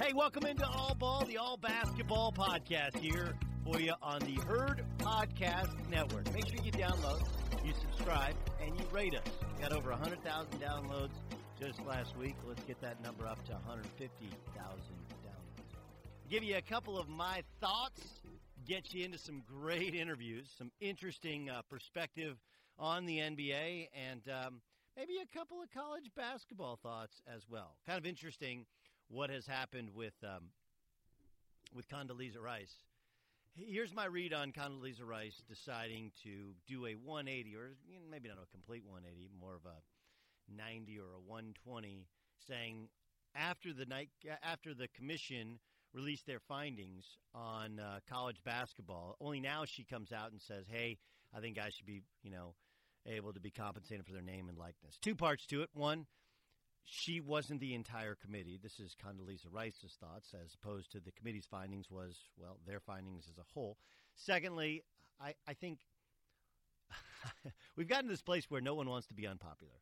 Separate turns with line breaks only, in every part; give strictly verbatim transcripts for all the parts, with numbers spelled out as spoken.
Hey, welcome into All Ball, the All Basketball podcast here for you on the Herd Podcast Network. Make sure you download, you subscribe, and you rate us. We got over one hundred thousand downloads just last week. Let's get that number up to one hundred fifty thousand downloads. Give you a couple of my thoughts, get you into some great interviews, some interesting uh, perspective on the N B A, and um, maybe a couple of college basketball thoughts as well. Kind of interesting what has happened with um, with Condoleezza Rice. Here's my read on Condoleezza Rice deciding to do a one eighty, or maybe not a complete one eighty, more of a ninety or a one twenty, saying after the night after the commission released their findings on uh, college basketball, only now she comes out and says, "Hey, I think guys should be, you know, able to be compensated for their name and likeness." Two parts to it. One, she wasn't the entire committee. This is Condoleezza Rice's thoughts, as opposed to the committee's findings was, well, their findings as a whole. Secondly, I, I think we've gotten to this place where no one wants to be unpopular.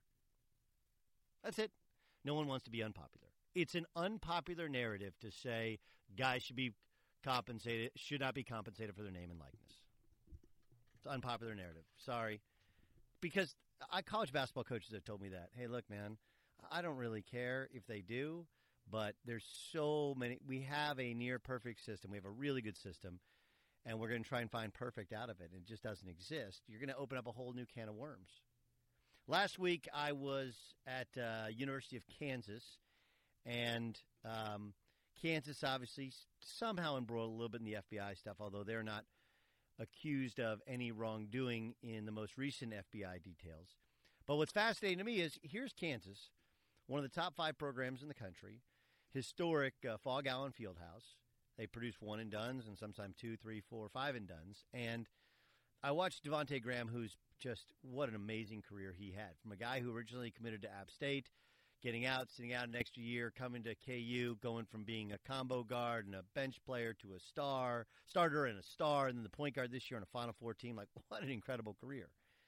That's it. No one wants to be unpopular. It's an unpopular narrative to say guys should be compensated, should not be compensated for their name and likeness. It's an unpopular narrative. Sorry. Because I, college basketball coaches have told me that. Hey, look, man, I don't really care if they do, but there's so many. We have a near perfect system. We have a really good system, and we're going to try and find perfect out of it. It just doesn't exist. You're going to open up a whole new can of worms. Last week, I was at uh, University of Kansas, and um, Kansas obviously somehow embroiled a little bit in the F B I stuff, although they're not accused of any wrongdoing in the most recent F B I details. But what's fascinating to me is here's Kansas, one of the top five programs in the country, historic uh, Fog Allen Fieldhouse. They produce one and dones and sometimes two, three, four, five and dones. And I watched Devontae Graham, who's just what an amazing career he had. From a guy who originally committed to App State, getting out, sitting out an extra year, coming to K U, going from being a combo guard and a bench player to a star, starter and a star, and then the point guard this year on a Final Four team. Like, what an incredible career.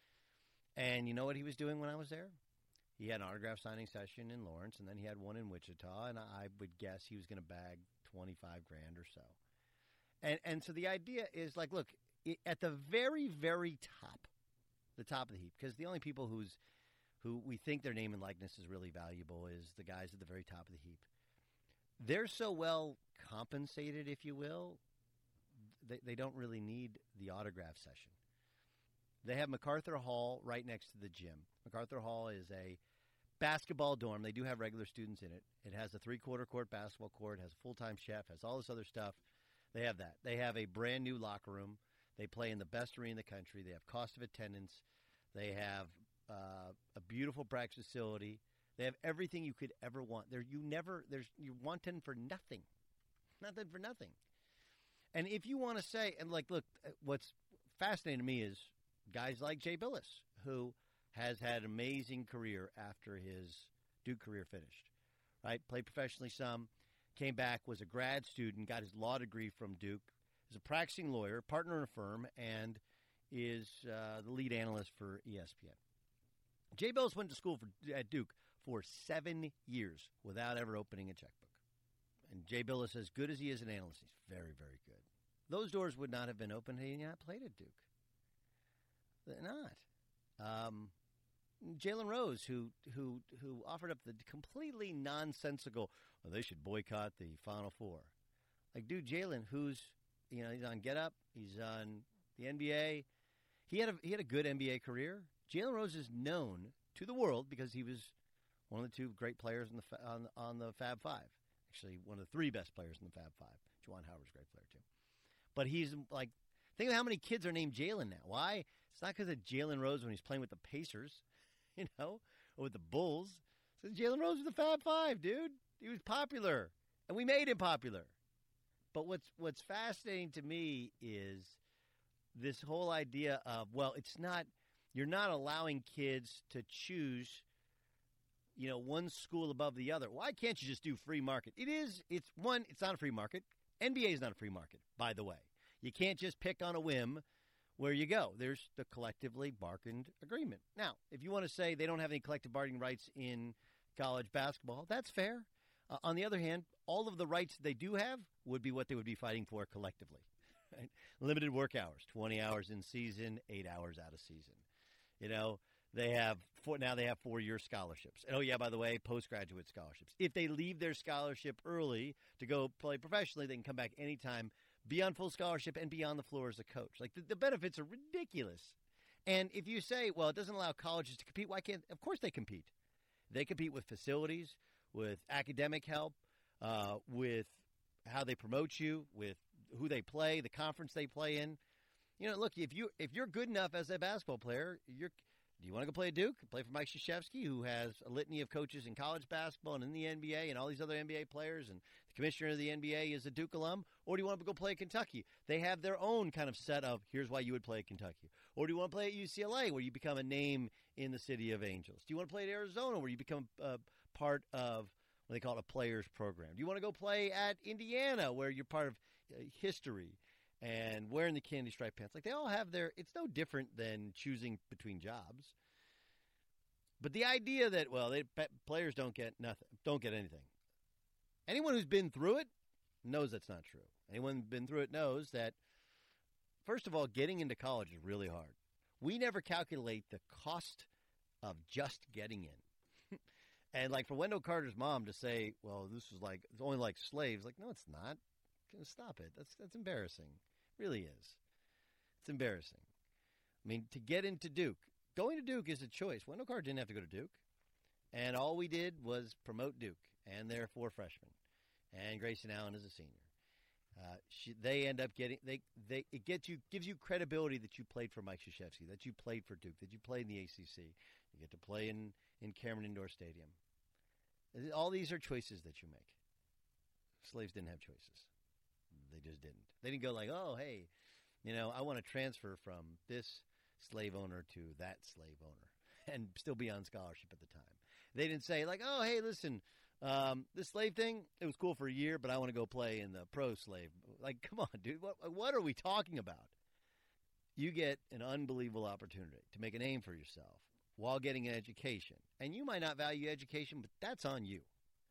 And you know what he was doing when I was there? He had an autograph signing session in Lawrence, and then he had one in Wichita, and I would guess he was going to bag twenty-five grand or so. And and so the idea is, like, look, it, at the very, very top, the top of the heap, because the only people who's who we think their name and likeness is really valuable is the guys at the very top of the heap. They're so well compensated, if you will, they, they don't really need the autograph session. They have MacArthur Hall right next to the gym. MacArthur Hall is a basketball dorm. They do have regular students in it. It has a three-quarter court basketball court, has a full-time chef, has all this other stuff. They have that. They have a brand-new locker room. They play in the best arena in the country. They have cost of attendance. They have uh, a beautiful practice facility. They have everything you could ever want. There, you never, there's, you're wanting for nothing. Nothing for nothing. And if you want to say, and like, look, what's fascinating to me is guys like Jay Bilas, who has had an amazing career after his Duke career finished, right? Played professionally some, came back, was a grad student, got his law degree from Duke, is a practicing lawyer, partner in a firm, and is uh, the lead analyst for E S P N. Jay Bilas went to school for, at Duke for seven years without ever opening a checkbook. And Jay Bilas, as good as he is an analyst, he's very, very good. Those doors would not have been open had he not played at Duke. They're not. Um, Jalen Rose, who who who offered up the completely nonsensical, well, they should boycott the Final Four. Like, dude, Jalen, who's, you know, he's on Get Up, he's on the N B A. He had a he had a good N B A career. Jalen Rose is known to the world because he was one of the two great players in the on on the Fab Five. Actually, one of the three best players in the Fab Five. Juwan Howard's a great player too. But he's like, think of how many kids are named Jalen now. Why? It's not because of Jalen Rose when he's playing with the Pacers, you know, or with the Bulls. It's Jalen Rose was the Fab Five, dude. He was popular, and we made him popular. But what's what's fascinating to me is this whole idea of, well, it's not, you're not allowing kids to choose, you know, one school above the other. Why can't you just do free market? It is, it's one, it's not a free market. N B A is not a free market, by the way. You can't just pick on a whim where you go. There's the collectively bargained agreement. Now, if you want to say they don't have any collective bargaining rights in college basketball, that's fair. Uh, on the other hand, all of the rights they do have would be what they would be fighting for collectively. Right? Limited work hours, twenty hours in season, eight hours out of season. You know, they have four, now they have four-year scholarships. And, oh, yeah, by the way, postgraduate scholarships. If they leave their scholarship early to go play professionally, they can come back anytime, be on full scholarship, and be on the floor as a coach. Like, the, the benefits are ridiculous. And if you say, well, it doesn't allow colleges to compete, why can't – of course they compete. They compete with facilities, with academic help, uh, with how they promote you, with who they play, the conference they play in. You know, look, if you if you're good enough as a basketball player, you're do you want to go play at Duke? Play for Mike Krzyzewski, who has a litany of coaches in college basketball and in the N B A and all these other N B A players, and the commissioner of the N B A is a Duke alum? Or do you want to go play at Kentucky? They have their own kind of set of, here's why you would play at Kentucky. Or do you want to play at U C L A, where you become a name in the City of Angels? Do you want to play at Arizona, where you become uh, part of what they call a players program? Do you want to go play at Indiana, where you're part of uh, history and wearing the candy stripe pants? Like, they all have their – it's no different than choosing between jobs. But the idea that, well, they, players don't get nothing, don't get anything. Anyone who's been through it knows that's not true. Anyone who's been through it knows that, first of all, getting into college is really hard. We never calculate the cost of just getting in. And, like, for Wendell Carter's mom to say, well, this is like, it's only like slaves. Like, no, it's not. Stop it. That's that's embarrassing. It really is. It's embarrassing. I mean, to get into Duke, going to Duke is a choice. Wendell Carter didn't have to go to Duke. And all we did was promote Duke and their four freshmen. And Grayson Allen is a senior. Uh, she, they end up getting they they it gets you gives you credibility that you played for Mike Krzyzewski, that you played for Duke, that you played in the A C C. You get to play in, in Cameron Indoor Stadium. All these are choices that you make. Slaves didn't have choices. They just didn't. They didn't go like, oh, hey, you know, I want to transfer from this slave owner to that slave owner and still be on scholarship at the time. They didn't say like, oh, hey, listen, um, this slave thing, it was cool for a year, but I want to go play in the pro slave. Like, come on, dude, what, what are we talking about? You get an unbelievable opportunity to make a name for yourself while getting an education. And you might not value education, but that's on you.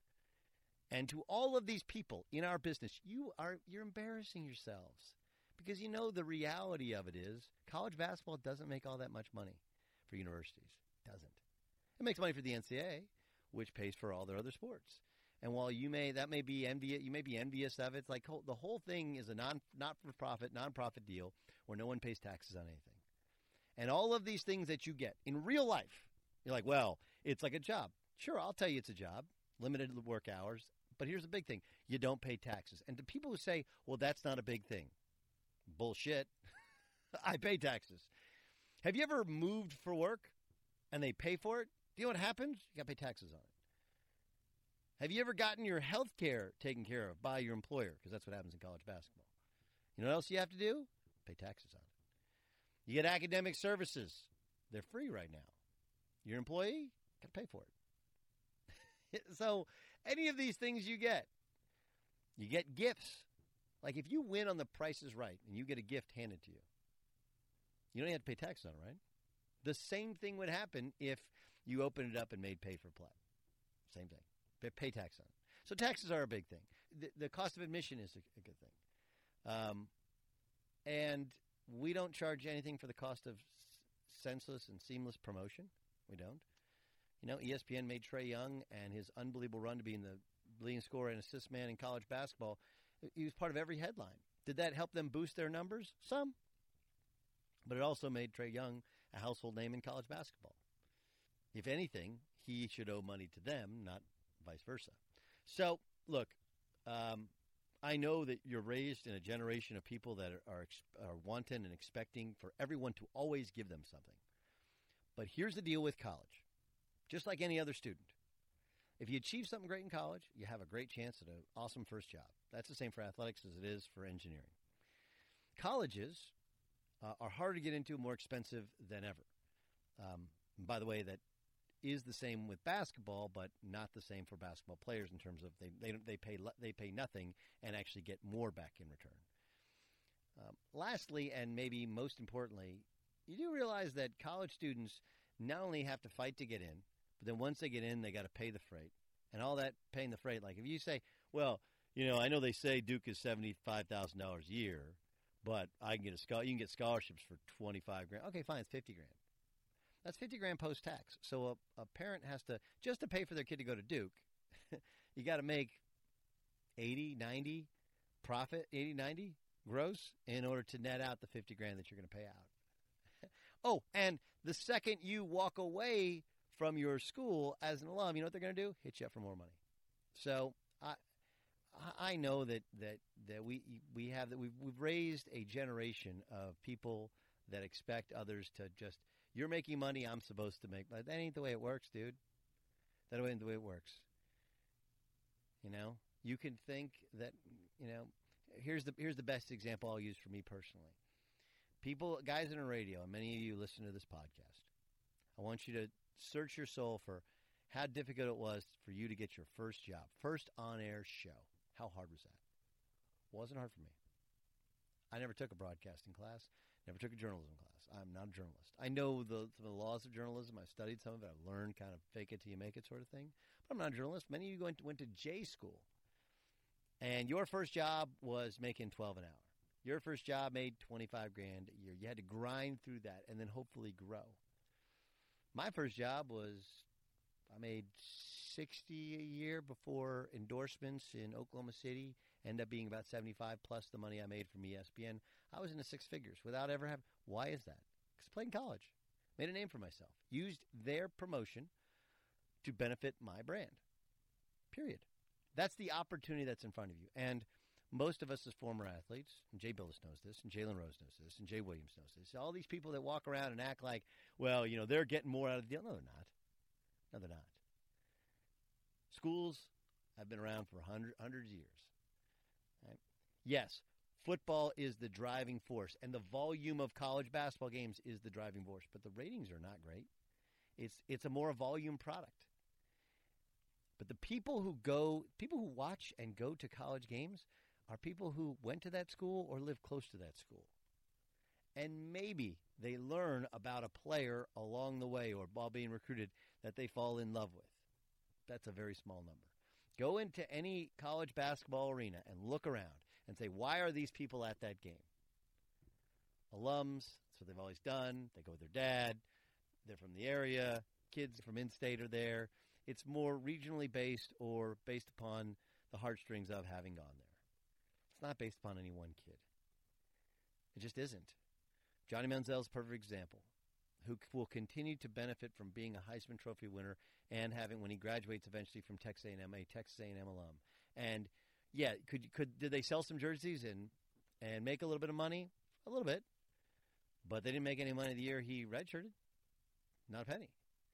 And to all of these people in our business, you are you're embarrassing yourselves, because you know the reality of it is college basketball doesn't make all that much money for universities. It doesn't. It makes money for the N C double A, which pays for all their other sports. And while you may that may be envious, you may be envious of it. It's like the whole thing is a non not for profit, non-profit deal where no one pays taxes on anything. And all of these things that you get in real life, you're like, well, it's like a job. Sure, I'll tell you it's a job, limited work hours. But here's the big thing. You don't pay taxes. And to people who say, well, that's not a big thing. Bullshit. I pay taxes. Have you ever moved for work and they pay for it? Do you know what happens? You got to pay taxes on it. Have you ever gotten your health care taken care of by your employer? Because that's what happens in college basketball. You know what else you have to do? Pay taxes on it. You get academic services. They're free right now. Your employee, got to pay for it. So any of these things you get, you get gifts. Like if you win on The Price is Right and you get a gift handed to you, you don't have to pay tax on it, right? The same thing would happen if you opened it up and made pay for play. Same thing. Pay, pay tax on it. So taxes are a big thing. The, the cost of admission is a, a good thing. Um, and we don't charge anything for the cost of senseless and seamless promotion. We don't. You know, E S P N made Trae Young and his unbelievable run to being the leading scorer and assist man in college basketball. He was part of every headline. Did that help them boost their numbers? Some. But it also made Trae Young a household name in college basketball. If anything, he should owe money to them, not vice versa. So, look, um, I know that you're raised in a generation of people that are, are, are wanting and expecting for everyone to always give them something. But here's the deal with college. Just like any other student. If you achieve something great in college, you have a great chance at an awesome first job. That's the same for athletics as it is for engineering. Colleges uh, are harder to get into, more expensive than ever. Um, and by the way, that is the same with basketball, but not the same for basketball players in terms of they they they pay they pay nothing and actually get more back in return. Um, lastly, and maybe most importantly, you do realize that college students not only have to fight to get in, but then once they get in, they got to pay the freight, and all that paying the freight. Like if you say, well, you know, I know they say Duke is seventy-five thousand dollars a year, but I can get a scholar. You can get scholarships for twenty-five grand. Okay, fine, it's fifty grand. That's fifty grand post tax. So a, a parent has to just to pay for their kid to go to Duke. You got to make eighty, ninety profit, eighty, ninety gross in order to net out the fifty grand that you're going to pay out. Oh, and the second you walk away from your school as an alum, you know what they're going to do? Hit you up for more money. So I I know that that, that we we have that we've we've raised a generation of people that expect others to just you're making money, I'm supposed to make. But that ain't the way it works, dude. That ain't the way it works. You know, you can think that you know. Here's the here's the best example I'll use for me personally. People, guys in the radio, and many of you listen to this podcast. I want you to search your soul for how difficult it was for you to get your first job, first on-air show. How hard was that? Wasn't hard for me. I never took a broadcasting class, never took a journalism class. I'm not a journalist. I know the, some of the laws of journalism. I've studied some of it. I've learned kind of fake it till you make it sort of thing. But I'm not a journalist. Many of you went to, went to J school. And your first job was making twelve an hour. Your first job made twenty-five grand a year. You had to grind through that and then hopefully grow. My first job was I made sixty a year before endorsements in Oklahoma City. Ended up being about seventy-five plus the money I made from E S P N. I was in the six figures without ever having. Why is that? Because I played in college. Made a name for myself. Used their promotion to benefit my brand. Period. That's the opportunity that's in front of you. And most of us as former athletes, and Jay Billis knows this, and Jalen Rose knows this, and Jay Williams knows this, all these people that walk around and act like, well, you know, they're getting more out of the deal. No, they're not. No, they're not. Schools have been around for hundred, hundreds of years. Right? Yes, football is the driving force, and the volume of college basketball games is the driving force, but the ratings are not great. It's it's a more volume product. But the people who go, people who watch and go to college games are people who went to that school or live close to that school. And maybe they learn about a player along the way or while being recruited that they fall in love with. That's a very small number. Go into any college basketball arena and look around and say, why are these people at that game? Alums, that's what they've always done. They go with their dad. They're from the area. Kids from in-state are there. It's more regionally based or based upon the heartstrings of having gone there. It's not based upon any one kid. It just isn't. Johnny Manziel's a perfect example, who will continue to benefit from being a Heisman Trophy winner and having, when he graduates eventually from Texas A and M, a Texas A and M alum. And, yeah, could could did they sell some jerseys and, and make a little bit of money? A little bit. But they didn't make any money the year he redshirted. Not a penny.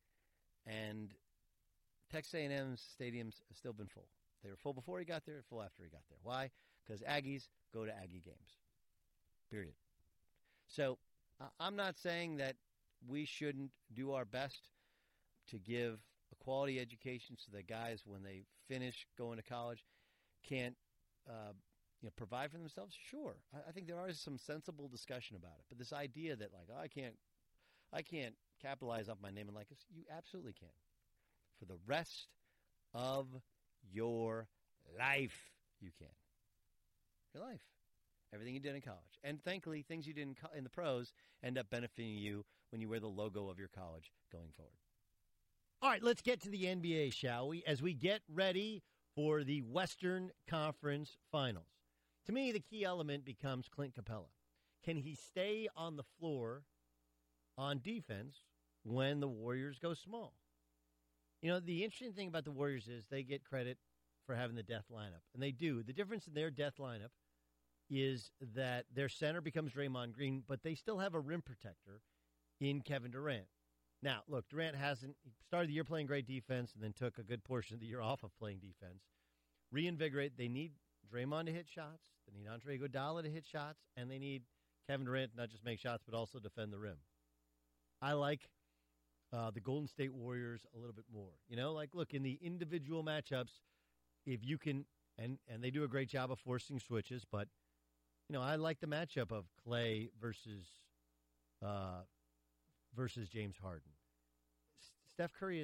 And Texas A and M's stadiums have still been full. They were full before he got there, full after he got there. Why? Because Aggies go to Aggie games. Period. So uh, I'm not saying that we shouldn't do our best to give a quality education so that guys, when they finish going to college, can't uh, you know, provide for themselves. Sure, I, I think there is some sensible discussion about it. But this idea that like oh, I can't, I can't capitalize off my name and likeness, you absolutely can. For the rest of your life, you can. Your life. Everything you did in college. And thankfully, things you did in, co- in the pros end up benefiting you when you wear the logo of your college going forward.
All right, let's get to the N B A, shall we? As we get ready for the Western Conference Finals. To me, the key element becomes Clint Capella. Can he stay on the floor on defense when the Warriors go small? You know, the interesting thing about the Warriors is they get credit for having the death lineup, and they do. The difference in their death lineup is that their center becomes Draymond Green, but they still have a rim protector in Kevin Durant. Now, look, Durant hasn't he started the year playing great defense and then took a good portion of the year off of playing defense. Reinvigorate. They need Draymond to hit shots. They need Andre Iguodala to hit shots, and they need Kevin Durant to not just make shots but also defend the rim. I like Uh, the Golden State Warriors a little bit more. You know, like, look, in the individual matchups, if you can, and, and they do a great job of forcing switches, but, you know, I like the matchup of Clay versus uh, versus James Harden. S- Steph Curry is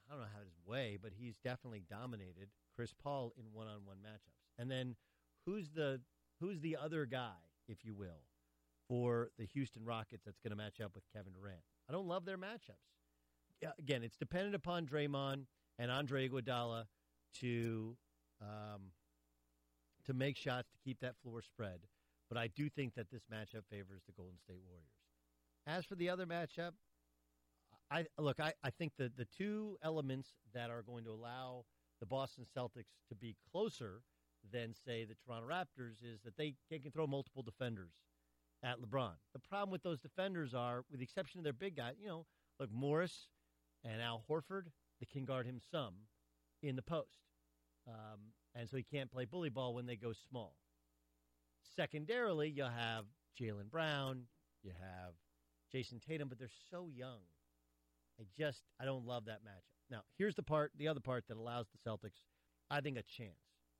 I don't know how his way, but he's definitely dominated Chris Paul in one-on-one matchups. And then who's the who's the other guy, if you will, for the Houston Rockets that's going to match up with Kevin Durant? I don't love their matchups. Yeah, again, it's dependent upon Draymond and Andre Iguodala to um, to make shots to keep that floor spread. But I do think that this matchup favors the Golden State Warriors. As for the other matchup, I look, I, I think the, the two elements that are going to allow the Boston Celtics to be closer than, say, the Toronto Raptors is that they, they can throw multiple defenders at LeBron. The problem with those defenders are, with the exception of their big guy, you know, look, Morris and Al Horford, they can guard him some in the post. Um, and so he can't play bully ball when they go small. Secondarily, you have Jaylen Brown, you have Jason Tatum, but they're so young. I just, I don't love that matchup. Now, here's the part, the other part that allows the Celtics, I think, a chance.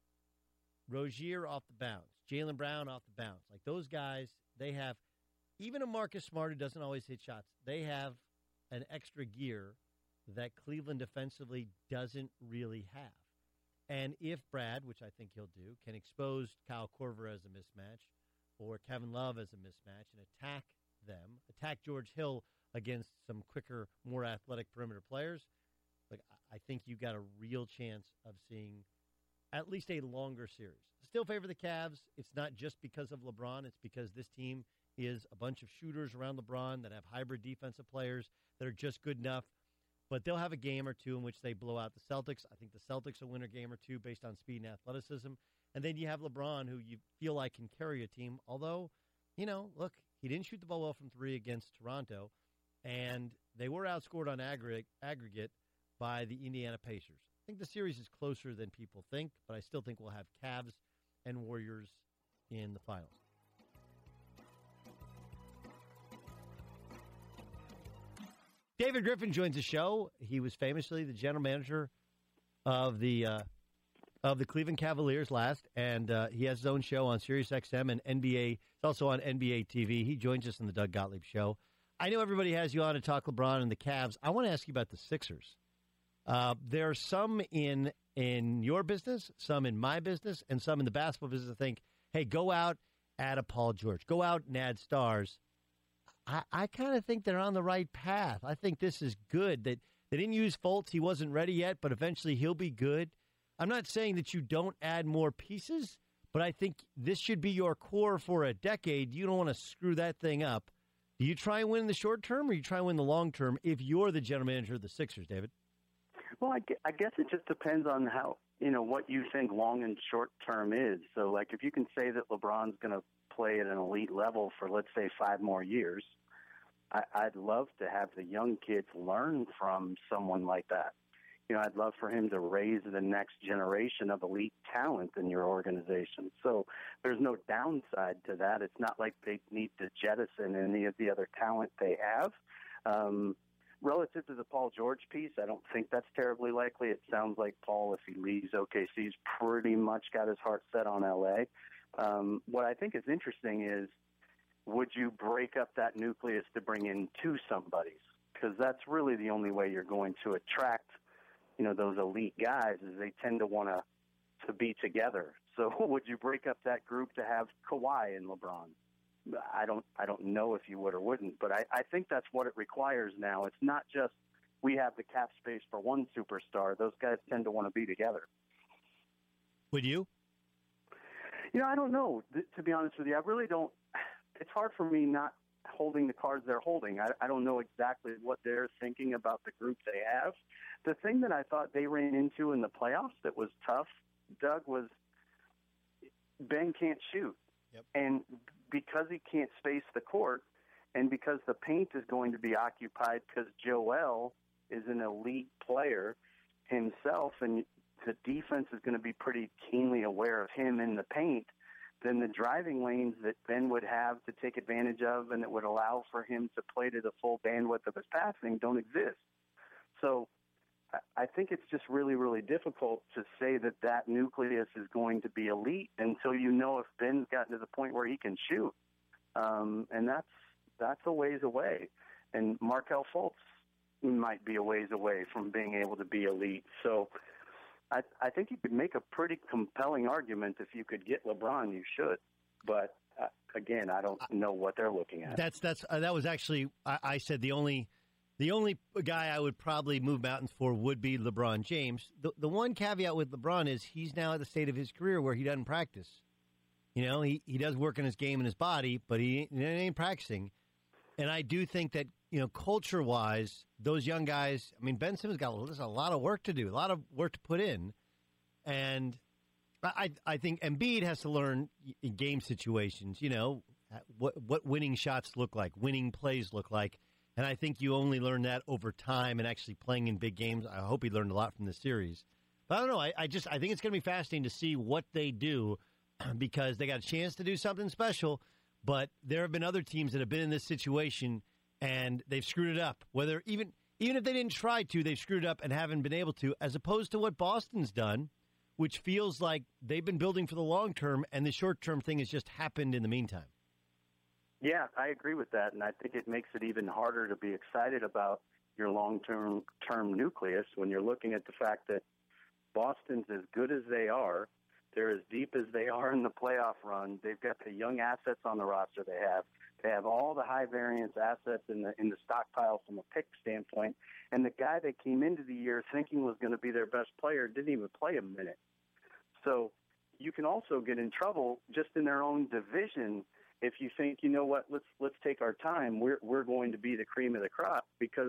Rozier off the bounce, Jaylen Brown off the bounce. Like those guys, they have, even a Marcus Smart who doesn't always hit shots, they have an extra gear that Cleveland defensively doesn't really have. And if Brad, which I think he'll do, can expose Kyle Korver as a mismatch or Kevin Love as a mismatch and attack them, attack George Hill against some quicker, more athletic perimeter players, like I think you got a real chance of seeing at least a longer series. Still favor the Cavs. It's not just because of LeBron. It's because this team is a bunch of shooters around LeBron that have hybrid defensive players that are just good enough. But they'll have a game or two in which they blow out the Celtics. I think the Celtics will win a game or two based on speed and athleticism. And then you have LeBron, who you feel like can carry a team. Although, you know, look, he didn't shoot the ball well from three against Toronto. And they were outscored on aggregate, aggregate by the Indiana Pacers. I think the series is closer than people think, but I still think we'll have Cavs and Warriors in the finals. David Griffin joins the show. He was famously the general manager of the uh, of the Cleveland Cavaliers last, and uh, he has his own show on Sirius X M and N B A. It's also on N B A T V. He joins us in the Doug Gottlieb Show. I know everybody has you on to talk LeBron and the Cavs. I want to ask you about the Sixers. Uh, there are some in in your business, some in my business, and some in the basketball business that think, hey, go out, add a Paul George. Go out and add stars. I, I kind of think they're on the right path. I think this is good. That they didn't use Fultz. He wasn't ready yet, but eventually he'll be good. I'm not saying that you don't add more pieces, but I think this should be your core for a decade. You don't want to screw that thing up. Do you try and win in the short term, or you try and win the long term if you're the general manager of the Sixers, David?
Well, I gue- I guess it just depends on how, you know, what you think long and short term is. So, like, if you can say that LeBron's going to play at an elite level for, let's say, five more years, I, I'd love to have the young kids learn from someone like that. You know, I'd love for him to raise the next generation of elite talent in your organization. So there's no downside to that. It's not like they need to jettison any of the other talent they have. Um, relative to the Paul George piece, I don't think that's terribly likely. It sounds like Paul, if he leaves O K C, he's pretty much got his heart set on L A. Um, what I think is interesting is, would you break up that nucleus to bring in two somebodies? Because that's really the only way you're going to attract, you know, those elite guys, is they tend to want to to be together. So would you break up that group to have Kawhi and LeBron? I don't I don't know if you would or wouldn't, but I, I think that's what it requires now. It's not just we have the cap space for one superstar. Those guys tend to want to be together.
Would you?
You know, I don't know. Th- to be honest with you, I really don't. It's hard for me not holding the cards they're holding. I, I don't know exactly what they're thinking about the group they have. The thing that I thought they ran into in the playoffs that was tough, Doug, was Ben can't shoot.
Yep.
And because he can't space the court, and because the paint is going to be occupied because Joel is an elite player himself, and the defense is going to be pretty keenly aware of him in the paint, then the driving lanes that Ben would have to take advantage of and that would allow for him to play to the full bandwidth of his passing don't exist. So I think it's just really, really difficult to say that that nucleus is going to be elite until you know if Ben's gotten to the point where he can shoot. Um, and that's that's a ways away. And Markelle Fultz, might be a ways away from being able to be elite. So I, I think you could make a pretty compelling argument if you could get LeBron, you should. But uh, again, I don't know what they're looking at.
That's that's uh, that was actually I, I said the only the only guy I would probably move mountains for would be LeBron James. The the one caveat with LeBron is he's now at the state of his career where he doesn't practice. You know, he, he does work on his game and his body, but he ain't, he ain't practicing. And I do think that, you know, culture-wise, those young guys, I mean, Ben Simmons got there's a lot of work to do, a lot of work to put in. And I I think Embiid has to learn in game situations, you know, what what winning shots look like, winning plays look like. And I think you only learn that over time and actually playing in big games. I hope he learned a lot from this series. But I don't know. I, I just I think it's going to be fascinating to see what they do because they got a chance to do something special. But there have been other teams that have been in this situation and they've screwed it up. Whether even even if they didn't try to, they've screwed it up and haven't been able to, as opposed to what Boston's done, which feels like they've been building for the long term and the short term thing has just happened in the meantime.
Yeah, I agree with that, and I think it makes it even harder to be excited about your long-term term nucleus when you're looking at the fact that Boston's as good as they are. They're as deep as they are in the playoff run. They've got the young assets on the roster they have. They have all the high-variance assets in the in the stockpile from a pick standpoint, and the guy that came into the year thinking was going to be their best player didn't even play a minute. So you can also get in trouble just in their own division if you think, you know what, let's let's take our time. We're we're going to be the cream of the crop because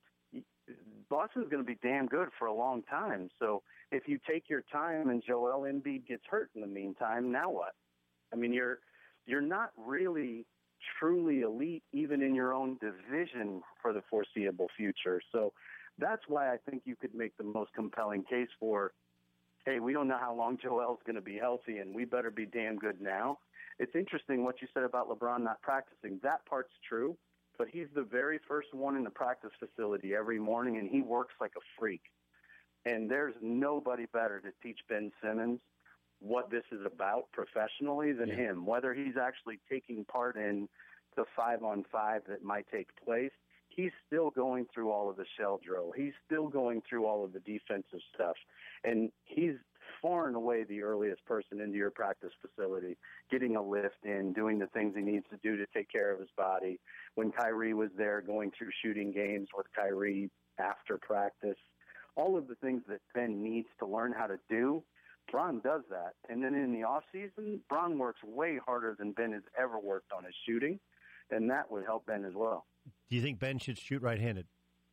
Boston's going to be damn good for a long time. So if you take your time and Joel Embiid gets hurt in the meantime, now what? I mean, you're you're not really truly elite even in your own division for the foreseeable future. So that's why I think you could make the most compelling case for, hey, we don't know how long Joel's going to be healthy, and we better be damn good now. It's interesting what you said about LeBron not practicing. That part's true, but he's the very first one in the practice facility every morning, and he works like a freak. And there's nobody better to teach Ben Simmons what this is about professionally than
yeah.
him, whether he's actually taking part in the five-on-five that might take place. He's still going through all of the shell drill. He's still going through all of the defensive stuff. And he's far and away the earliest person into your practice facility, getting a lift in, doing the things he needs to do to take care of his body. When Kyrie was there, going through shooting games with Kyrie after practice, all of the things that Ben needs to learn how to do, Bron does that. And then in the offseason, Bron works way harder than Ben has ever worked on his shooting, and that would help Ben as well.
Do you think Ben should shoot right-handed?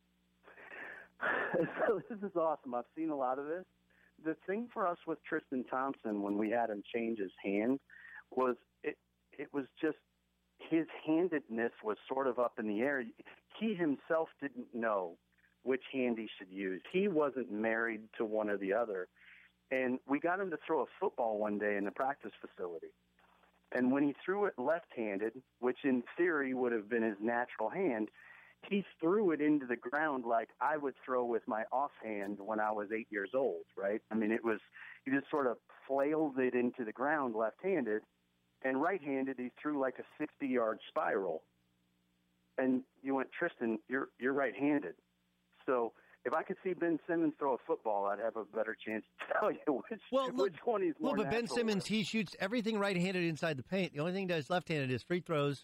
So this is awesome. I've seen a lot of this. The thing for us with Tristan Thompson when we had him change his hand was it, it was just his handedness was sort of up in the air. He himself didn't know which hand he should use. He wasn't married to one or the other. And we got him to throw a football one day in the practice facility. And when he threw it left-handed, which in theory would have been his natural hand, he threw it into the ground like I would throw with my offhand when I was eight years old, right? I mean, it was, he just sort of flailed it into the ground left-handed, and right-handed he threw like a sixty-yard spiral. And you went, Tristan, you're you're right-handed. So if I could see Ben Simmons throw a football, I'd have a better chance to tell you which,
well,
which
look,
one he's more
Well, but Ben Simmons,
with.
he shoots everything right-handed inside the paint. The only thing he does left-handed is free throws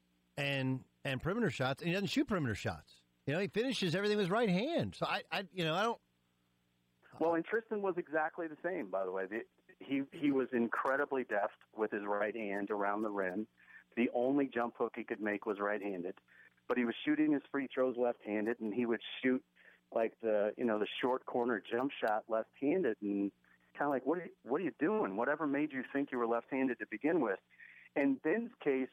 and and perimeter shots, and he doesn't shoot perimeter shots. You know, he finishes everything with his right hand. So I, I you know, I don't.
Well, and Tristan was exactly the same, by the way. The, he he was incredibly deft with his right hand around the rim. The only jump hook he could make was right-handed, but he was shooting his free throws left-handed, and he would shoot like the you know the short corner jump shot left-handed, and kind of like what are you, what are you doing? Whatever made you think you were left-handed to begin with? In Ben's case,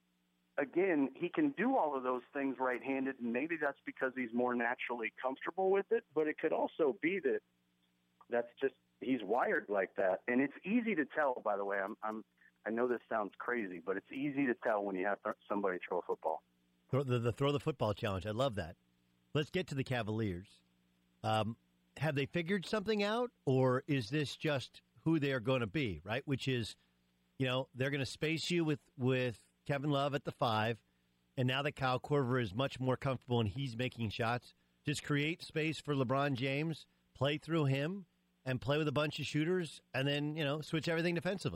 again, he can do all of those things right-handed, and maybe that's because he's more naturally comfortable with it, but it could also be that that's just he's wired like that. And it's easy to tell, by the way. I'm, I'm, I know this sounds crazy, but it's easy to tell when you have somebody throw a football.
Throw the, the throw the football challenge. I love that. Let's get to the Cavaliers. Um, have they figured something out, or is this just who they are going to be, right? Which is, you know, they're going to space you with, with Kevin Love at the five, and now that Kyle Korver is much more comfortable and he's making shots, Just create space for LeBron James, play through him, and play with a bunch of shooters, and then, you know, switch everything defensively.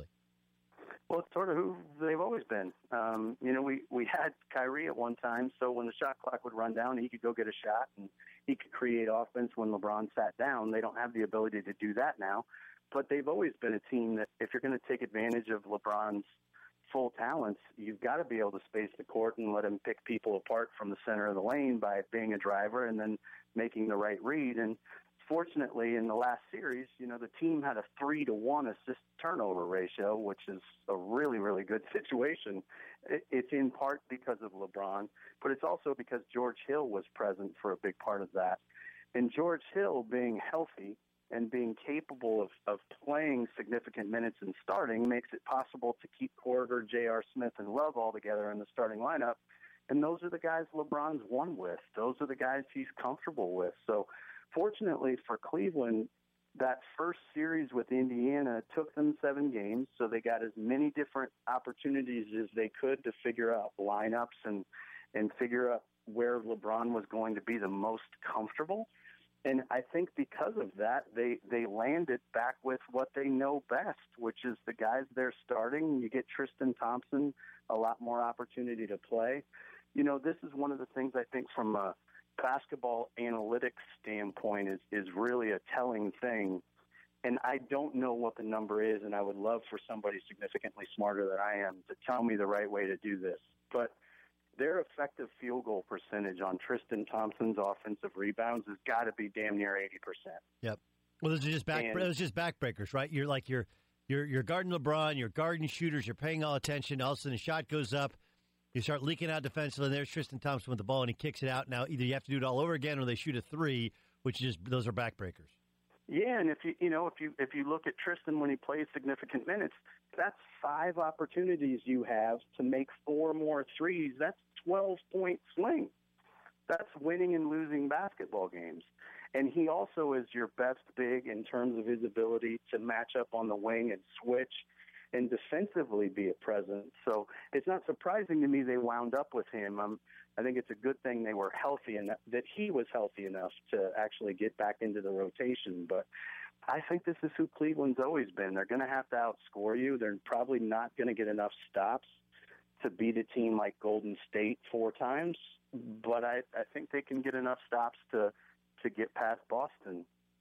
Well, it's sort of who they've always been. Um, you know, we, we had Kyrie at one time, so when the shot clock would run down, he could go get a shot, and he could create offense when LeBron sat down. They don't have the ability to do that now, but they've always been a team that if you're going to take advantage of LeBron's full talents, you've got to be able to space the court and let him pick people apart from the center of the lane by being a driver and then making the right read. And fortunately, in the last series, you know, the team had a three to one assist turnover ratio, which is a really, really good situation. It's in part because of LeBron, but it's also because George Hill was present for a big part of that. And George Hill being healthy and being capable of, of playing significant minutes and starting makes it possible to keep Korver, J R. Smith, and Love all together in the starting lineup. And those are the guys LeBron's won with. Those are the guys he's comfortable with. So fortunately for Cleveland, that first series with Indiana took them seven games, so they got as many different opportunities as they could to figure out lineups and, and figure out where LeBron was going to be the most comfortable. And I think because of that, they, they landed back with what they know best, which is the guys they're starting. You get Tristan Thompson a lot more opportunity to play. You know, this is one of the things I think from a basketball analytics standpoint is, is really a telling thing. And I don't know what the number is, and I would love for somebody significantly smarter than I am to tell me the right way to do this. But their effective field goal percentage on Tristan Thompson's offensive rebounds has got to be damn near eighty percent.
Yep. Well, those are just back.
And,
those are just backbreakers, right? You're like you're you're you're guarding LeBron, you're guarding shooters, you're paying all attention. All of a sudden, a shot goes up, you start leaking out defensively. And there's Tristan Thompson with the ball, and he kicks it out. Now, either you have to do it all over again, or they shoot a three, which is those are backbreakers.
Yeah, and if you you know if you if you look at Tristan when he plays significant minutes, that's five opportunities you have to make four more threes. That's twelve point swing. That's winning and losing basketball games. And he also is your best big in terms of his ability to match up on the wing and switch and defensively be a presence. So it's not surprising to me they wound up with him. Um, I think it's a good thing they were healthy and that, that he was healthy enough to actually get back into the rotation. But I think this is who Cleveland's always been. They're going to have to outscore you. They're probably not going to get enough stops to beat a team like Golden State four times, but I, I think they can get enough stops to, to get past Boston.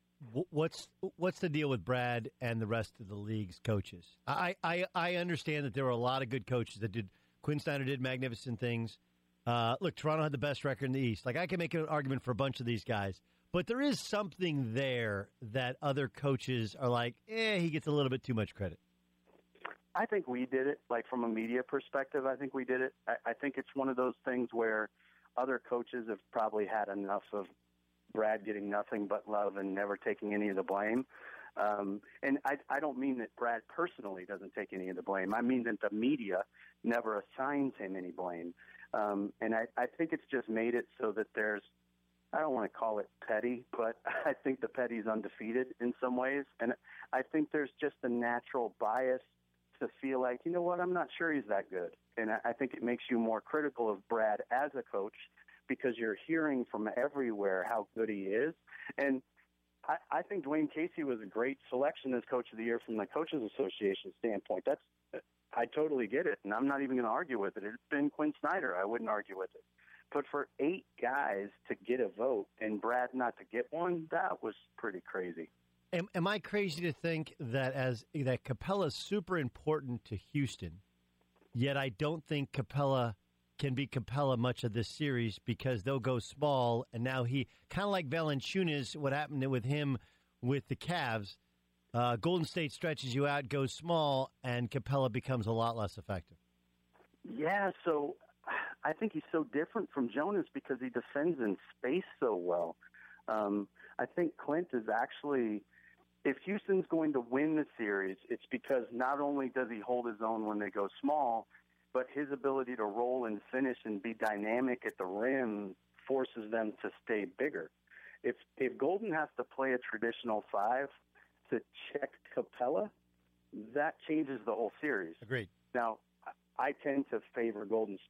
What's what's the deal with Brad and the rest of the league's coaches? I, I, I understand that there were a lot of good coaches that did. Quinn Snyder did magnificent things. Uh, look, Toronto had the best record in the East. Like, I can make an argument for a bunch of these guys, but there is something there that other coaches are like, eh, he gets a little bit too much credit.
I think we did it, like from a media perspective, I think we did it. I, I think it's one of those things where other coaches have probably had enough of Brad getting nothing but love and never taking any of the blame. Um, and I, I don't mean that Brad personally doesn't take any of the blame. I mean that the media never assigns him any blame. Um, and I, I think it's just made it so that there's, I don't want to call it petty, but I think the petty's undefeated in some ways. And I think there's just a natural bias to feel like, you know what, I'm not sure he's that good. And I think it makes you more critical of Brad as a coach because you're hearing from everywhere how good he is. And I, I think Dwayne Casey was a great selection as Coach of the Year from the Coaches Association standpoint. That's I totally get it, and I'm not even going to argue with it. It's been Quinn Snyder. I wouldn't argue with it. But for eight guys to get a vote and Brad not to get one, that was pretty crazy.
Am, am I crazy to think that as that Capella is super important to Houston, yet I don't think Capella can be Capella much of this series because they'll go small, and now he, kind of like Valanciunas, what happened with him with the Cavs, uh, Golden State stretches you out, goes small, and Capella becomes a lot less effective.
Yeah, so I think he's so different from Jonas because he defends in space so well. Um, I think Clint is actually, if Houston's going to win the series, it's because not only does he hold his own when they go small, but his ability to roll and finish and be dynamic at the rim forces them to stay bigger. If if Golden has to play a traditional five to check Capella, that changes the whole series.
Agreed.
Now, I tend to favor Golden State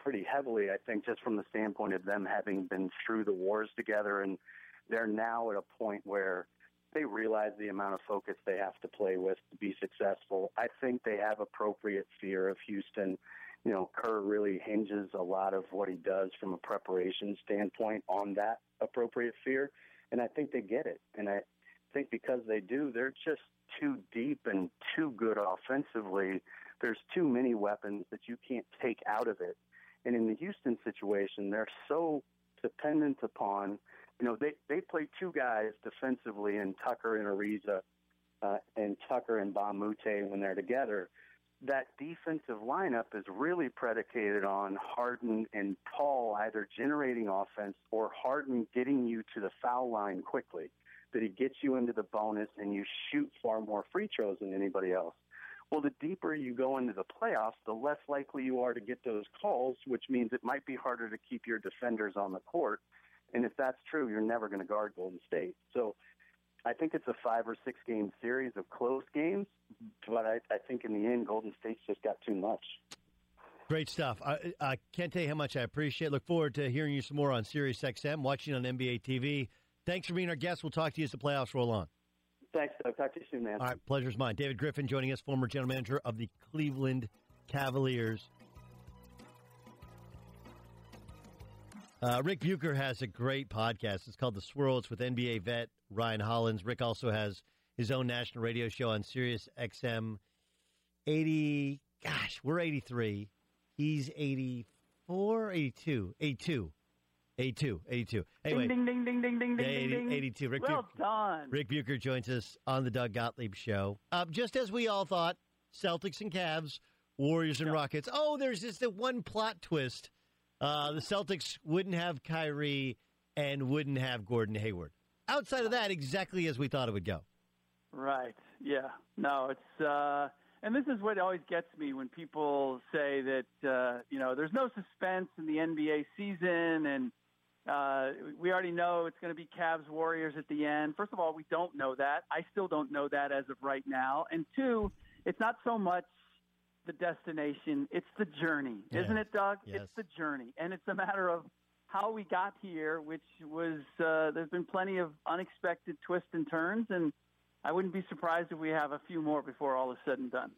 pretty heavily, I think, just from the standpoint of them having been through the wars together, and they're now at a point where they realize the amount of focus they have to play with to be successful. I think they have appropriate fear of Houston. You know, Kerr really hinges a lot of what he does from a preparation standpoint on that appropriate fear, and I think they get it. And I think because they do, they're just too deep and too good offensively. There's too many weapons that you can't take out of it. And in the Houston situation, they're so dependent upon, you know, they, they play two guys defensively in Tucker and Ariza, uh, and Tucker and Ba Mute when they're together. That defensive lineup is really predicated on Harden and Paul either generating offense or Harden getting you to the foul line quickly, that he gets you into the bonus and you shoot far more free throws than anybody else. Well, the deeper you go into the playoffs, the less likely you are to get those calls, which means it might be harder to keep your defenders on the court. And if that's true, you're never going to guard Golden State. So I think it's a five or six game series of close games, but I, I think in the end, Golden State's just got too much.
Great stuff. I, I can't tell you how much I appreciate it. Look forward to hearing you some more on Sirius X M, watching on N B A T V. Thanks for being our guest. We'll talk to you as the playoffs roll on.
Thanks, Doug. Talk to you soon, man.
All right, pleasure's mine. David Griffin joining us, former general manager of the Cleveland Cavaliers. Uh, Rick Bucher has a great podcast. It's called The Swirl. It's with N B A vet Ryan Hollins. Rick also has his own national radio show on Sirius X M eighty. Gosh, we're eighty-three. He's eighty-four, eighty-two, eighty-two. eighty-two, eighty-two. Anyway,
ding, ding, ding, ding, ding, ding,
eighty,
ding, ding.
eighty-two. Rick
well
Bucher,
done.
Rick Bucher joins us on the Doug Gottlieb Show. Uh, just as we all thought, Celtics and Cavs, Warriors and
Yep.
Rockets. Oh, there's just a one plot twist. Uh, the Celtics wouldn't have Kyrie and wouldn't have Gordon Hayward. Outside of that, exactly as we thought it would go.
Right. Yeah. No, it's uh and this is what always gets me when people say that uh, you know, there's no suspense in the N B A season and uh, we already know it's going to be Cavs Warriors at the end. First of all, we don't know that. I still don't know that as of right now. And two, it's not so much the destination, it's the journey.
Yeah.
Isn't it, Doug?
Yes.
It's the journey. And it's a matter of how we got here, which was uh, there's been plenty of unexpected twists and turns, and I wouldn't be surprised if we have a few more before all is said and done.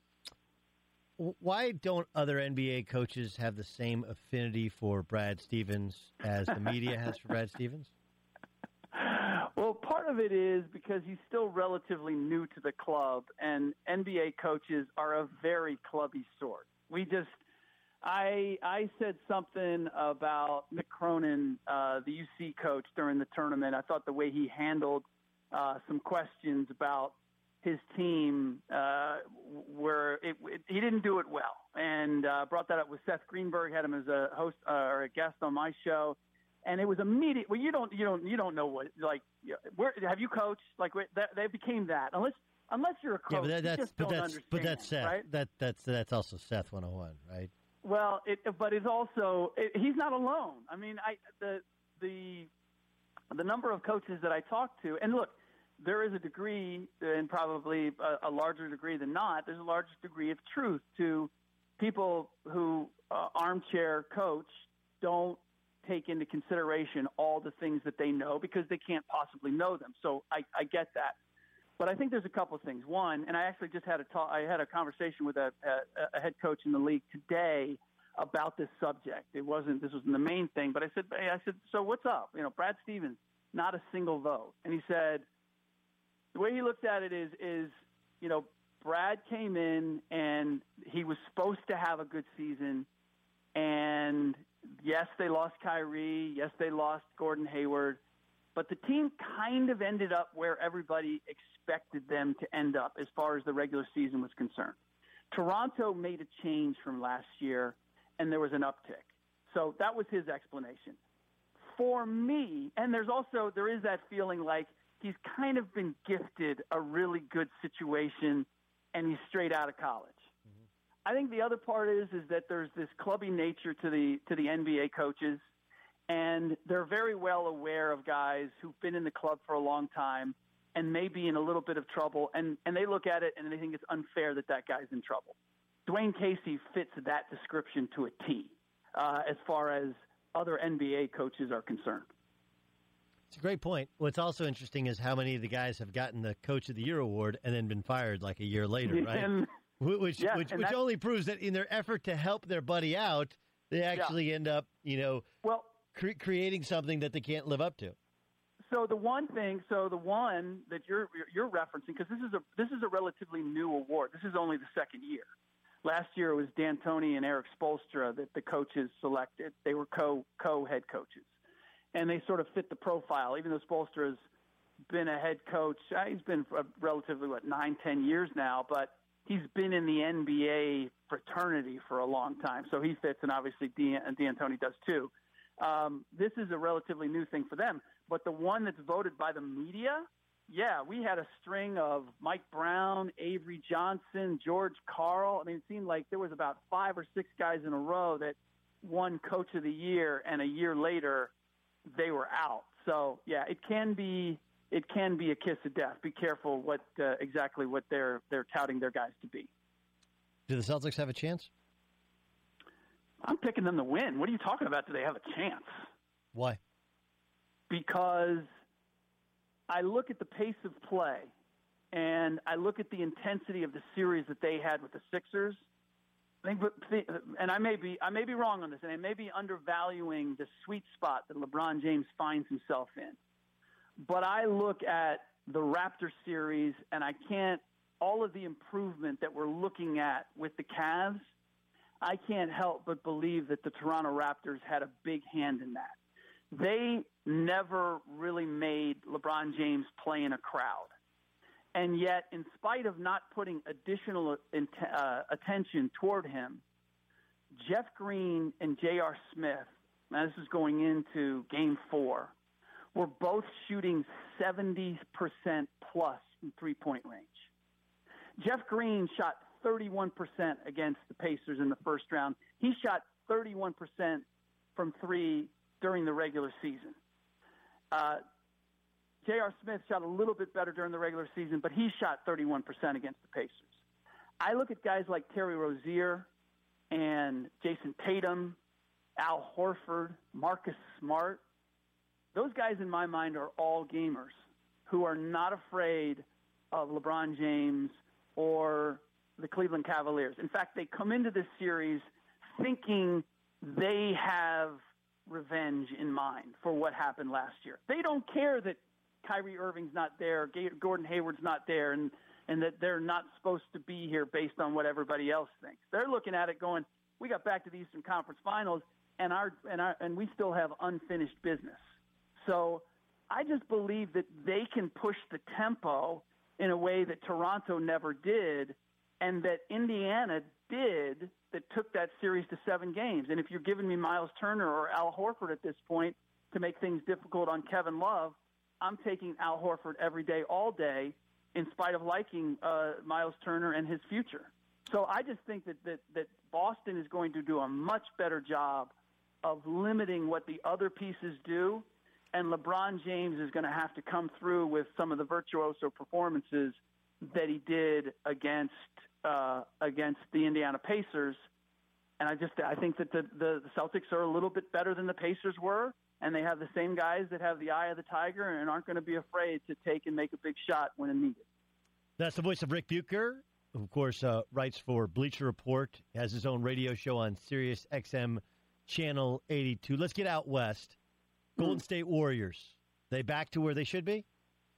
Why don't other N B A coaches have the same affinity for Brad Stevens as the media has for Brad Stevens?
Well, part of it is because he's still relatively new to the club, and N B A coaches are a very clubby sort. We just, I I said something about Mick Cronin, uh, the U C coach, during the tournament. I thought the way he handled uh, some questions about his team uh, where it, it, he didn't do it well, and uh, brought that up with Seth Greenberg, had him as a host uh, or a guest on my show. And it was immediate. Well, you don't, you don't, you don't know what. Like, where have you coached? Like, that, they became that. Unless, unless you're a coach,
Yeah, but that, that's
you just
but
don't
that's
understand.
but that's Seth.
Right?
That that's that's also Seth one oh one, right?
Well, it, but it's also it, he's not alone. I mean, I the the the number of coaches that I talk to, and look, there is a degree, and probably a, a larger degree than not. There's a larger degree of truth to people who uh, armchair coach don't take into consideration all the things that they know because they can't possibly know them. So I, I get that. But I think there's a couple of things. One, and I actually just had a talk, I had a conversation with a, a, a head coach in the league today about this subject. It wasn't, this wasn't the main thing, but I said, hey, I said, so what's up? You know, Brad Stevens, not a single vote. And he said, the way he looked at it is, is, you know, Brad came in and he was supposed to have a good season, and yes, they lost Kyrie. Yes, they lost Gordon Hayward. But the team kind of ended up where everybody expected them to end up as far as the regular season was concerned. Toronto made a change from last year, and there was an uptick. So that was his explanation. For me, and there's also, there is that feeling like he's kind of been gifted a really good situation, and he's straight out of college. I think the other part is is that there's this clubby nature to the to the N B A coaches, and they're very well aware of guys who've been in the club for a long time and may be in a little bit of trouble, and, and they look at it and they think it's unfair that that guy's in trouble. Dwayne Casey fits that description to a T. uh, as far as other N B A coaches are concerned.
It's a great point. What's also interesting is how many of the guys have gotten the Coach of the Year award and then been fired like a year later, right?
And,
which
yeah,
which,
and
which
that,
only proves that in their effort to help their buddy out, they actually
yeah.
end up, you know,
well,
cre- creating something that they can't live up to.
So the one thing, so the one that you're you're referencing, because this is a this is a relatively new award. This is only the second year. Last year it was D'Antoni and Eric Spoelstra that the coaches selected. They were co co head coaches, and they sort of fit the profile. Even though Spoelstra's been a head coach, uh, he's been for relatively what nine ten years now, but he's been in the N B A fraternity for a long time, so he fits, and obviously D'Antoni does too. Um, this is a relatively new thing for them. But the one that's voted by the media, yeah, we had a string of Mike Brown, Avery Johnson, George Karl. I mean, it seemed like there was about five or six guys in a row that won Coach of the Year, and a year later they were out. So, yeah, it can be it can be a kiss of death. Be careful what uh, exactly what they're they're touting their guys to be.
Do the Celtics have a chance?
I'm picking them to win. What are you talking about? Do they have a chance?
Why?
Because I look at the pace of play and I look at the intensity of the series that they had with the Sixers. I think, and I may be I may be wrong on this, and I may be undervaluing the sweet spot that LeBron James finds himself in. But I look at the Raptor series, and I can't all of the improvement that we're looking at with the Cavs. I can't help but believe that the Toronto Raptors had a big hand in that. They never really made LeBron James play in a crowd. And yet, in spite of not putting additional uh, attention toward him, Jeff Green and J R. Smith, now this is going into game four, were both shooting seventy percent plus from three-point range. Jeff Green shot thirty-one percent against the Pacers in the first round. He shot thirty-one percent from three during the regular season. Uh, J R. Smith shot a little bit better during the regular season, but he shot thirty-one percent against the Pacers. I look at guys like Terry Rozier and Jason Tatum, Al Horford, Marcus Smart. Those guys in my mind are all gamers who are not afraid of LeBron James or the Cleveland Cavaliers. In fact, they come into this series thinking they have revenge in mind for what happened last year. They don't care that Kyrie Irving's not there, Gordon Hayward's not there, and, and that they're not supposed to be here based on what everybody else thinks. They're looking at it going, we got back to the Eastern Conference Finals, and our and our and we still have unfinished business. So I just believe that they can push the tempo in a way that Toronto never did, and that Indiana did, that took that series to seven games. And if you're giving me Miles Turner or Al Horford at this point to make things difficult on Kevin Love, I'm taking Al Horford every day, all day, in spite of liking uh, Miles Turner and his future. So I just think that, that, that Boston is going to do a much better job of limiting what the other pieces do, and LeBron James is going to have to come through with some of the virtuoso performances that he did against uh, against the Indiana Pacers. And I just I think that the, the, the Celtics are a little bit better than the Pacers were, and they have the same guys that have the eye of the tiger and aren't going to be afraid to take and make a big shot when needed.
That's the voice of Rick Bucher, who, of course, uh, writes for Bleacher Report, has his own radio show on Sirius X M Channel eighty-two. Let's get out west. Golden State Warriors, they back to where they should be?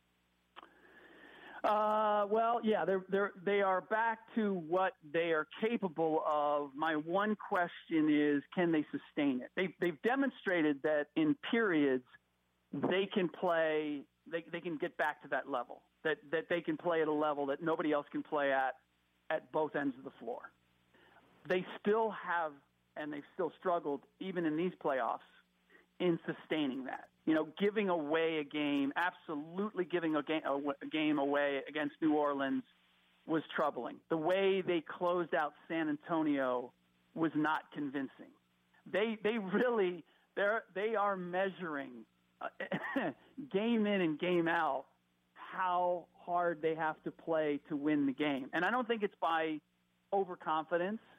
Uh, well, yeah, they're they're they are back to what they are capable of. My one question is, can they sustain it? They they've demonstrated that in periods they can play. They they can get back to that level. That that they can play at a level that nobody else can play at at both ends of the floor. They still have, and they've still struggled even in these playoffs in sustaining that. You know, giving away a game, absolutely giving a game, a game away against New Orleans was troubling. The way they closed out San Antonio was not convincing. They they really they're they are measuring uh, game in and game out how hard they have to play to win the game. And I don't think it's by overconfidence.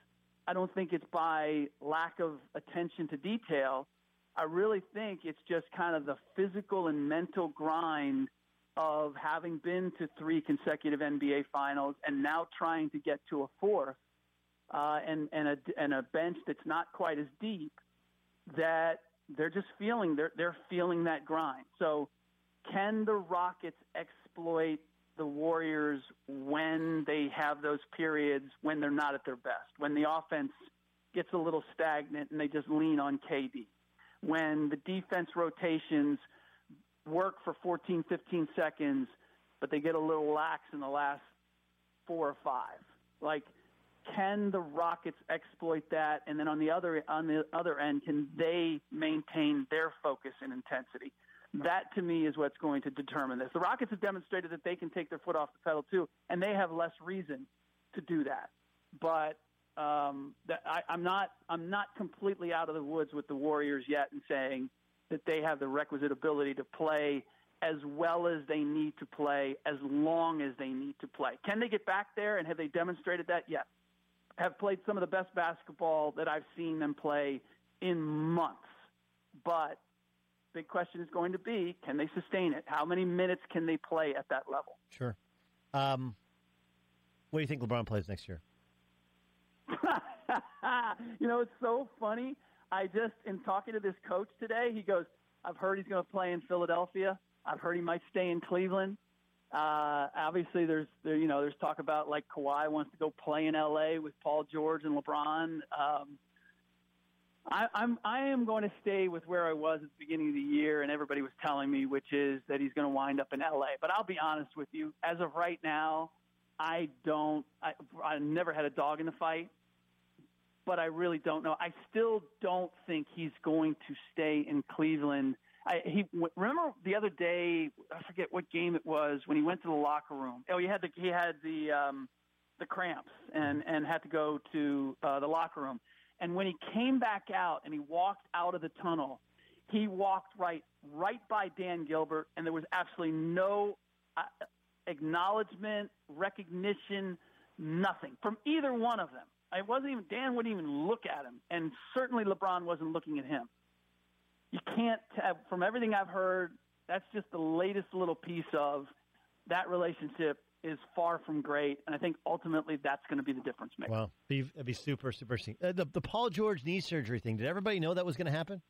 I don't think it's by lack of attention to detail. I really think it's just kind of the physical and mental grind of having been to three consecutive N B A finals and now trying to get to a fourth, uh, and, and, a, and a bench that's not quite as deep, that they're just feeling, they're, they're feeling that grind. So can the Rockets exploit the Warriors when they have those periods when they're not at their best, when the offense gets a little stagnant and they just lean on K D, when the defense rotations work for fourteen, fifteen seconds, but they get a little lax in the last four or five? Like, can the Rockets exploit that? And then on the other on the other end, can they maintain their focus and intensity? That, to me, is what's going to determine this. The Rockets have demonstrated that they can take their foot off the pedal, too, and they have less reason to do that. But um, that, I, I'm not I'm not completely out of the woods with the Warriors yet in saying that they have the requisite ability to play as well as they need to play, as long as they need to play. Can they get back there, and have they demonstrated that? Yes. Have played some of the best basketball that I've seen them play in months. But big question is going to be, can they sustain it? How many minutes can they play at that level?
Sure. Um, what do you think LeBron plays next year?
You know, it's so funny. I just, in talking to this coach today, he goes, I've heard he's going to play in Philadelphia. I've heard he might stay in Cleveland. Uh, obviously, there's there, you know there's talk about like Kawhi wants to go play in L A with Paul George and LeBron. Um, I, I'm I am going to stay with where I was at the beginning of the year, and everybody was telling me, which is that he's going to wind up in L A. But I'll be honest with you, as of right now, I don't. I, I never had a dog in the fight, but I really don't know. I still don't think he's going to stay in Cleveland. I, he remember the other day, I forget what game it was, when he went to the locker room. Oh, he had the he had the um, the cramps and, and had to go to uh, the locker room. And when he came back out and he walked out of the tunnel, he walked right right by Dan Gilbert, and there was absolutely no uh, acknowledgement, recognition, nothing from either one of them. It wasn't even Dan wouldn't even look at him, and certainly LeBron wasn't looking at him. You can't, from everything I've heard, that's just the latest little piece of that relationship is far from great, and I think ultimately that's going to be the difference maker.
Well, it'd be, be super, super interesting. Uh, the, the Paul George knee surgery thing, did everybody know that was going to happen?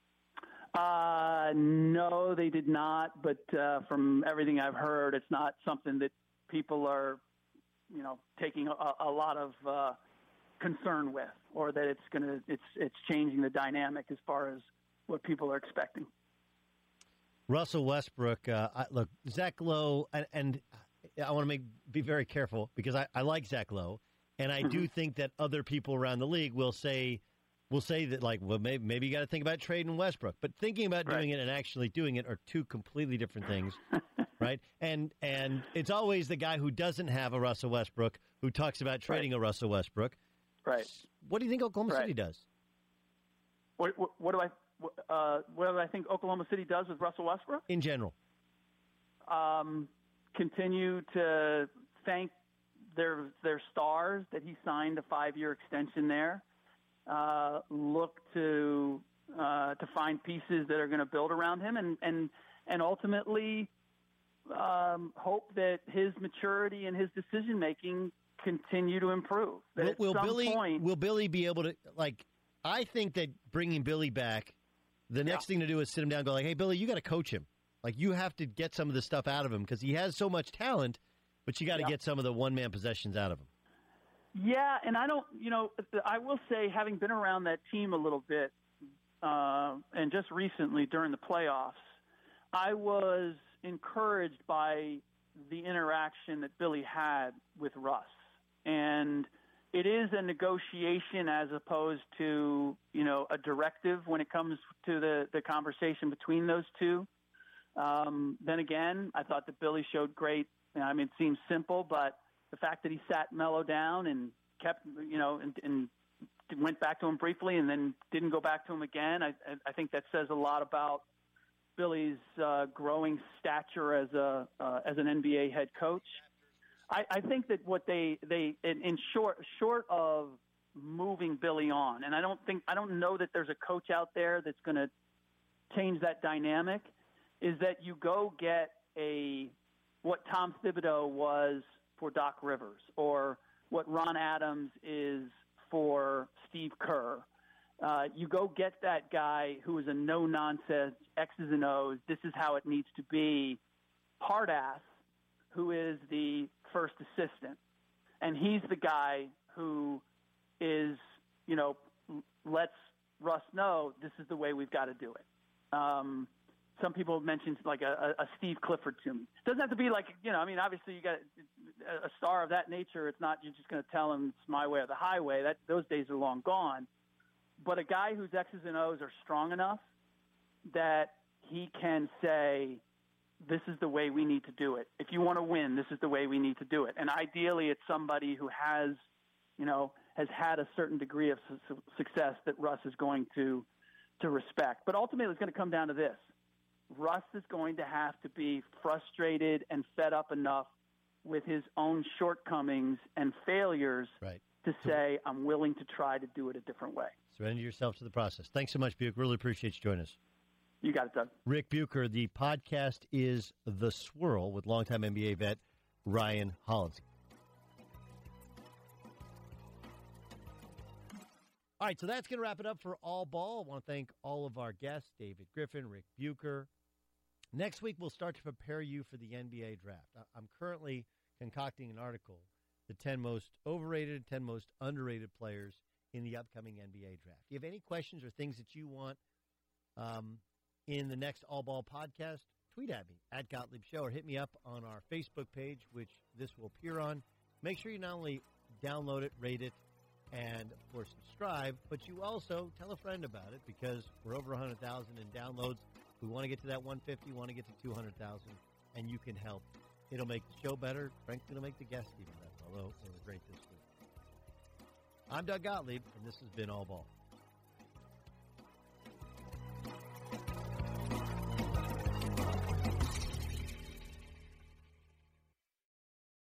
Uh, no, they did not, but uh, from everything I've heard, it's not something that people are, you know, taking a, a lot of uh, concern with, or that it's going to, it's it's changing the dynamic as far as what people are expecting.
Russell Westbrook, uh, I, look, Zach Lowe, and, and I want to make be very careful because I, I like Zach Lowe, and I mm-hmm. do think that other people around the league will say will say that, like, well, maybe, maybe you got to think about trading Westbrook. But thinking about right. doing it and actually doing it are two completely different things, right? And and it's always the guy who doesn't have a Russell Westbrook who talks about trading right. a Russell Westbrook.
Right.
What do you think Oklahoma
right.
City does?
What, what, what do I uh, what do I think Oklahoma City does with Russell Westbrook?
In general.
Um, continue to thank their their stars that he signed a five-year extension there. Uh, look to uh, to find pieces that are going to build around him, and and and ultimately um, hope that his maturity and his decision making continue to improve. That
will, will
at some
Billy
point,
will Billy be able to, like? I think that bringing Billy back, the next
yeah.
thing to do is sit him down and go like, hey, Billy, you got to coach him. Like, you have to get some of the stuff out of him because he has so much talent, but you got to
yeah.
get some of the one-man possessions out of him.
Yeah, and I don't, you know, I will say, having been around that team a little bit, uh, and just recently during the playoffs, I was encouraged by the interaction that Billy had with Russ. And it is a negotiation as opposed to, you know, a directive when it comes to the, the conversation between those two. Um, then again, I thought that Billy showed great, I mean, it seems simple, but the fact that he sat Melo down and kept, you know, and, and went back to him briefly and then didn't go back to him again, I, I think that says a lot about Billy's uh, growing stature as a uh, as an N B A head coach. I, I think that what they they in, in short short of moving Billy on. And I don't think I don't know that there's a coach out there that's going to change that dynamic. Is that you go get a what Tom Thibodeau was for Doc Rivers, or what Ron Adams is for Steve Kerr. Uh, you go get that guy who is a no-nonsense, X's and O's, this is how it needs to be, hard ass, who is the first assistant. And he's the guy who is, you know, lets Russ know this is the way we've got to do it. Um, some people have mentioned like a, a Steve Clifford to me. It doesn't have to be like, you know, I mean, obviously you got a star of that nature. It's not, you're just going to tell him it's my way or the highway. That those days are long gone. But a guy whose X's and O's are strong enough that he can say, this is the way we need to do it. If you want to win, this is the way we need to do it. And ideally it's somebody who has, you know, has had a certain degree of su- success that Russ is going to, to respect. But ultimately it's going to come down to this. Russ is going to have to be frustrated and fed up enough with his own shortcomings and failures
right.
to say, I'm willing to try to do it a different way.
Surrender yourself to the process. Thanks so much, Buick. Really appreciate you joining us.
You got it, Doug.
Rick Bucher. The podcast is The Swirl with longtime N B A vet Ryan Hollins. All right, so that's going to wrap it up for All Ball. I want to thank all of our guests, David Griffin, Rick Bucher. Next week, we'll start to prepare you for the N B A draft. I'm currently concocting an article, the ten most overrated, ten most underrated players in the upcoming N B A draft. If you have any questions or things that you want um, in the next All Ball podcast, tweet at me, at Gottlieb Show, or hit me up on our Facebook page, which this will appear on. Make sure you not only download it, rate it, and, of course, subscribe, but you also tell a friend about it, because we're over one hundred thousand in downloads. We want to get to that one hundred fifty, want to get to two hundred thousand, and you can help. It'll make the show better. Frankly, it'll make the guests even better, although they were great this week. I'm Doug Gottlieb, and this has been All Ball.